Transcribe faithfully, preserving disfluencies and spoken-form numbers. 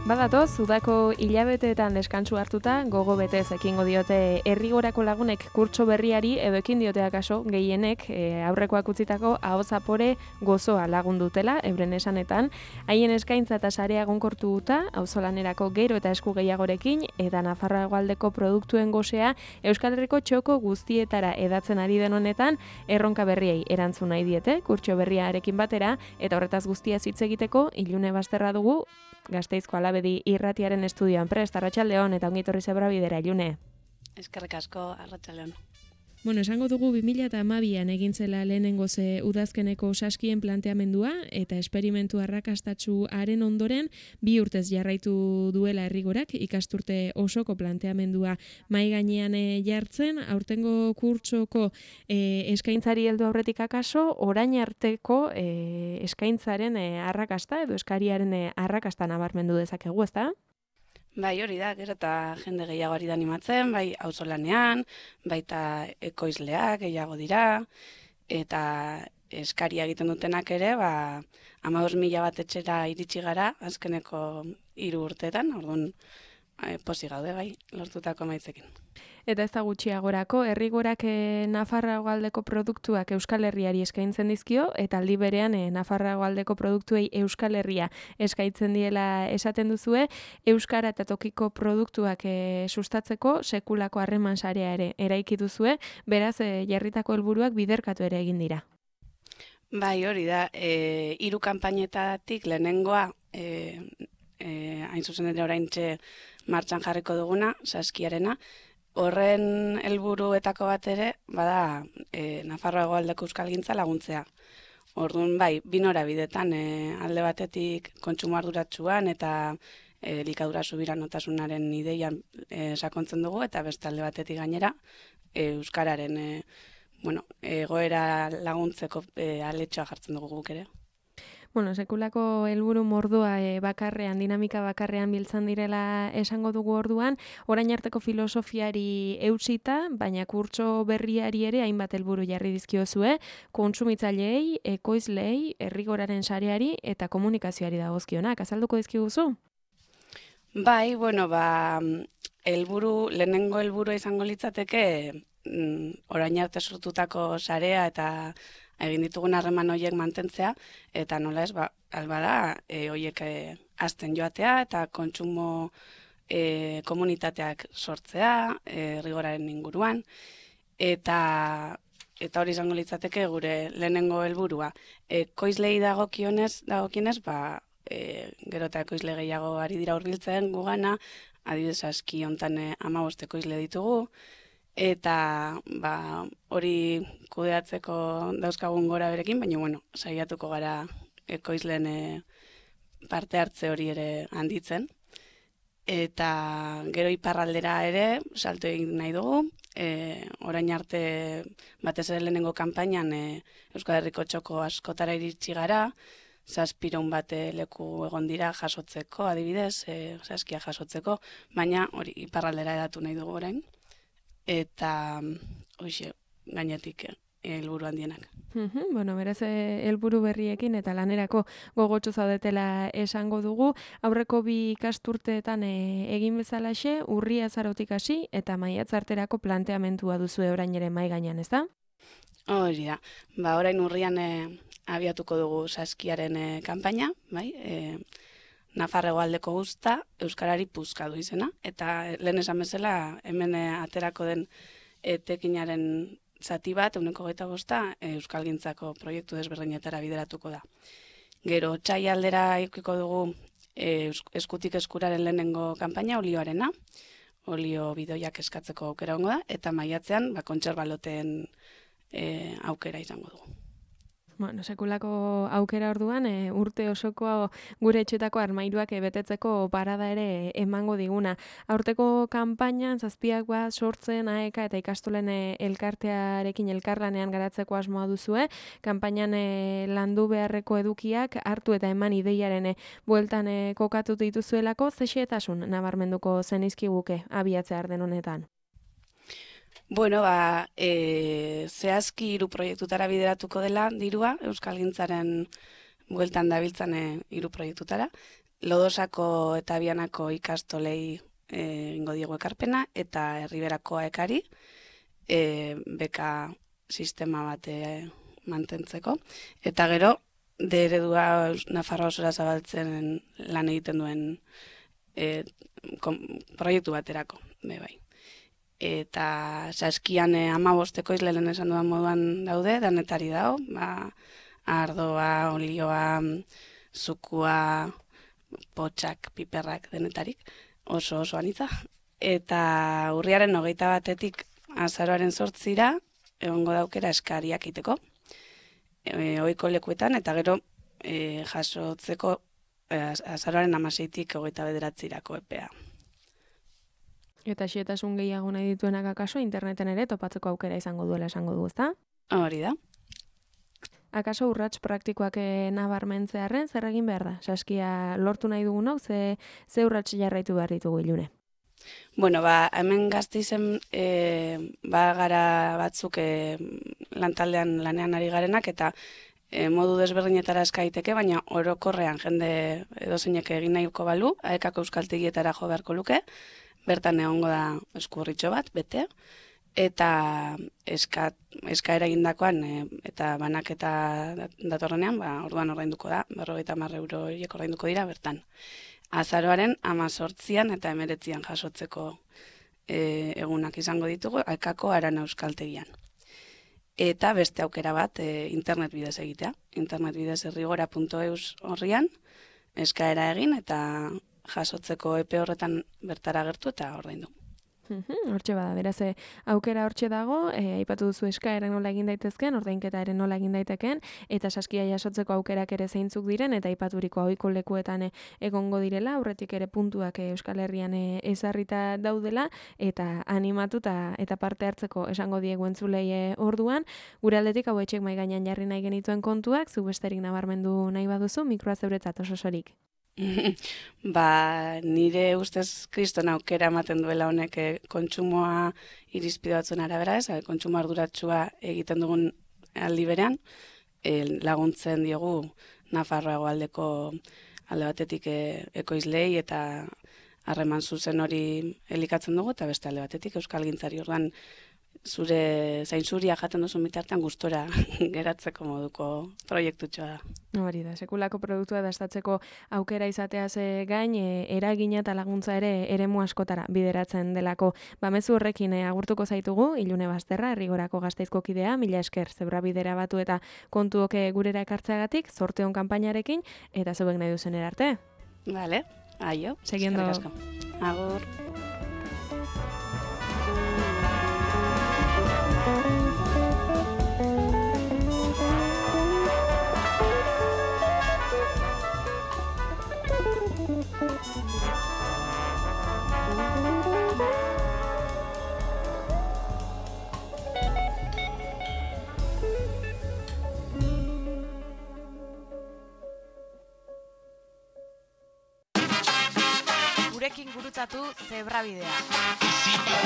Badatoz, udako hilabeteetan deskansu hartuta, gogo betez ekingo diote herrigorako lagunek kurtso berriari edo ekin diotea kaso gehienek e, aurrekoak utzitako aho zapore gozoa lagundutela, euren esanetan, haien eskaintza eta sarea egonkortuta, auzolanerako gero eta esku gehiagorekin, eta Nafarroa hegoaldeko produktuen gosea Euskal Herriko txoko guztietara edatzen ari den honetan, erronka berriei erantzun nahi diete, kurtso berriarekin batera, eta horretaz guztia hitz egiteko, Ilune Basterra dugu, Gasteizko Alabedi irratiaren estudioan prest, arratsaldeon eta ongi etorri zebra bidera, Ilune. Eskerrik asko, arratsaldeon. Bueno, esango dugu bi mila hamabian egin zela lehenengo ze udazkeneko saskien planteamendua eta esperimentu arrakastatsu haren ondoren bi urtez jarraitu duela herrigorak ikasturte osoko planteamendua mai gainean jartzen, aurtengo kurtsoko e, eskaintzari heldu aurretik akaso, orain arteko e, eskaintzaren e, arrakasta edo eskariaren e, arrakasta nabarmendu dezakegu, ezta? Bai, hori da, gero eta jende gehiago ari da animatzen, bai auzolanean, baita ekoizleak gehiago dira, eta eskaria egiten dutenak ere, ba, hamabost mila bat etxera iritsi gara, azkeneko hiru urteetan, orduan e, posi gaude, bai, lortutako emaitzekin. Eta ez da gutxiagorako, herrigorak e, Nafarroa hegoaldeko produktuak Euskal Herriari eskaintzen dizkio, eta aldi berean e, Nafarroa hegoaldeko produktuei Euskal Herria eskaintzen diela esaten duzue, euskara eta tokiko produktuak e, sustatzeko sekulako harreman sarea ere eraiki duzue, beraz e, jarritako helburuak biderkatu ere egin dira. Bai, hori da, e, hiru kanpainetatik lehenengoa, e, e, hain zuzen ere oraintxe martxan jarriko duguna, saskiarena, horren helburuetako bat ere, bada e, Nafarroa hegoaldeko euskalgintza laguntzea. Orduan, bai, bi norabidetan, e, alde batetik kontsumo arduratsuan eta e, elikadura subiranotasunaren ideian e, sakontzen dugu, eta beste alde batetik gainera, e, euskararen e, bueno, egoera laguntzeko e, aletxoa jartzen dugu guk ere. Bueno, sekulako helburu mordoa e, bakarrean, dinamika bakarrean biltzen direla esango dugu orduan, orain arteko filosofiari eutsita, baina kurtso berriari ere hainbat helburu jarri dizkiozue, kontsumitzaileei, ekoizleei, herrigoraren sareari eta komunikazioari dagozkionak. Azalduko dizkiguzu? Bai, bueno, ba, helburu, lehenengo helburua izango litzateke, orain arte sortutako sarea eta egin ditugun harreman horiek mantentzea, eta nola ez, ba, alba da, e, horiek e, hazten joatea, eta kontsumo e, komunitateak sortzea, e, rigoraren inguruan, eta eta hori izango litzateke gure lehenengo helburua. Ekoizlei dagokionez, dagokionez, ba, e, gero eta ekoizle gehiago ari dira hurbiltzen gugana, adibidez aski hontan e, hamabost ekoizle ditugu, eta ba, hori kudeatzeko dauzkagun gora berekin, baina bueno, saiatuko gara ekoizleen e, parte hartze hori ere handitzen. Eta gero iparraldera ere salto egin nahi dugu, e, orain arte batez ere lehenengo kanpainan e, Euskal Herriko txoko askotara iritsi gara, zazpiron bate leku egon dira jasotzeko, adibidez, e, saskia jasotzeko, baina hori iparraldera edatu nahi dugu orain. Eta hoxe, gainetik helburu handienak. Uhum, bueno, beraz helburu berriekin eta lanerako gogotsu zaudetela esango dugu. Aurreko bi ikasturteetan e, egin bezalaxe, urria azarotik hasi eta maiatz arterako planteamendua duzu orain ere mai gainean, ezta? Hori da. Ba, orain urrian e, abiatuko dugu saskiaren e, kanpaina, bai? E, Nafarroa hegoaldeko uzta, euskarari puzka du izena, eta lehen esan bezala hemen aterako den etekinaren zati bat, ehuneko hogeita bosta, euskalgintzako proiektu desberdinetara bideratuko da. Gero, txai aldera ikiko dugu e, eskutik eskuraren lehenengo kanpaina, olioarena, olio bidoiak eskatzeko aukera hongo da, eta maiatzean ba, kontserbaloteen e, aukera izango dugu. Bueno, sekulako aukera orduan, e, urte osoko gure etxetako armairuak e, betetzeko parada ere emango diguna. Aurteko kanpainan zazpiak bat sortzen aeka eta ikastolen e, elkartearekin elkarlanean garatzeko asmoa duzue. Kanpainan e, landu beharreko edukiak hartu eta eman ideiaren e, bueltan e, kokatu dituzuelako, zexetasun nabarmenduko zenizkiguke abiatzea den honetan. Bueno, ba, e, zehazki hiru proiektutara bideratuko dela dirua, euskalgintzaren bueltan dabiltzan e, hiru proiektutara. Lodosako eta Bianako ikastolei egingo diegu ekarpena, eta Erriberako aekari e, beka sistema bat e, mantentzeko. Eta gero, de eredua Nafarroa osora zabaltzen lan egiten duen e, kom, proiektu baterako, be bai. Eta saskian e, amabosteko izle lehen esan dudan moduan daude, danetari dao, ba, ardoa, olioa, zukua, potxak, piperrak denetarik, oso oso anitza. Eta urriaren hogeita batetik azaroaren zortzira, egongo daukera eskariak iteko, e, ohiko lekuetan, eta gero e, jasotzeko e, azaroaren amaseitik hogeita bederatzirako epea. Eta xietasun gehiago nahi dituenak akaso, interneten ere topatzeko aukera izango duela esango du, ezta? Hori da. Akaso urrats praktikoak nabarmentzearren, zer egin behar da? Saskia lortu nahi dugun hau, ze, ze urrats jarraitu behar ditugu Ilune? Bueno, ba, hemen Gasteizen e, ba gara batzuk e, lantaldean lanean ari garenak, eta e, modu desberdinetara eskaiteke, baina orokorrean jende edozeinek egin nahiko balu, aekako euskaltegietara jo beharko luke, bertan egongo da eskurritxo bat, bete, eta eska, eskaera egindakoan e, eta banaketa datorrenean, ba, orduan ordainduko da, berrogeita hamar euro horiek ordainduko dira bertan. Azaroaren amazortzian eta emeretzian jasotzeko e, egunak izango ditugu, aekako Arana euskaltegian. Eta beste aukera bat e, internet bidez egitea. Internet bidez errigora puntu eus horrian, eskaera egin eta jasotzeko epe horretan bertara gertu eta ordaindu. Hortxe bada, beraz, aukera hortxe dago, e, aipatu duzu eskaera nola egin daitezken, ordainketa ere nola egin daiteken, eta saskia jasotzeko aukerak ere zeintzuk diren, eta aipaturiko ohiko lekuetan e, egongo direla, aurretik ere puntuak e, Euskal Herrian e, ezarrita daudela, eta animatu eta, eta parte hartzeko esango diegu entzulei e, orduan, gure aldetik hau etxek mai gainean jarri nahi genituen kontuak, zu besterik nabarmendu nahi baduzu, mikroa zeuretzat ososorik. Ba, nire ustez kriston aukera ematen duela honek kontsumoa irizpide batzuen arabera, ez, kontsumo arduratsua egiten dugun aldi berean, e, laguntzen diogu Nafarroa hegoaldeko alde batetik e, ekoizlei eta harreman zuzen hori elikatzen dugu, eta beste alde batetik euskalgintzari. Orduan zure zainzuria jaten duzu bitartean gustora geratzeko moduko proiektutxoa da. Hori da, sekulako produktua dastatzeko aukera izateaz gain, e, eragina eta laguntza ere eremu askotara bideratzen delako. Bamezu horrekin e, agurtuko zaitugu, Ilune Bazterra, Errigorako Gasteizko kidea, mila esker zebra bidera batu eta kontuok gurera ekartzeagatik, zorteon kanpainarekin, eta zeuek nahi duzen erarte. Vale, aio. Seguiendo. Agur. Gurekin gurutzatu Zebrabidea.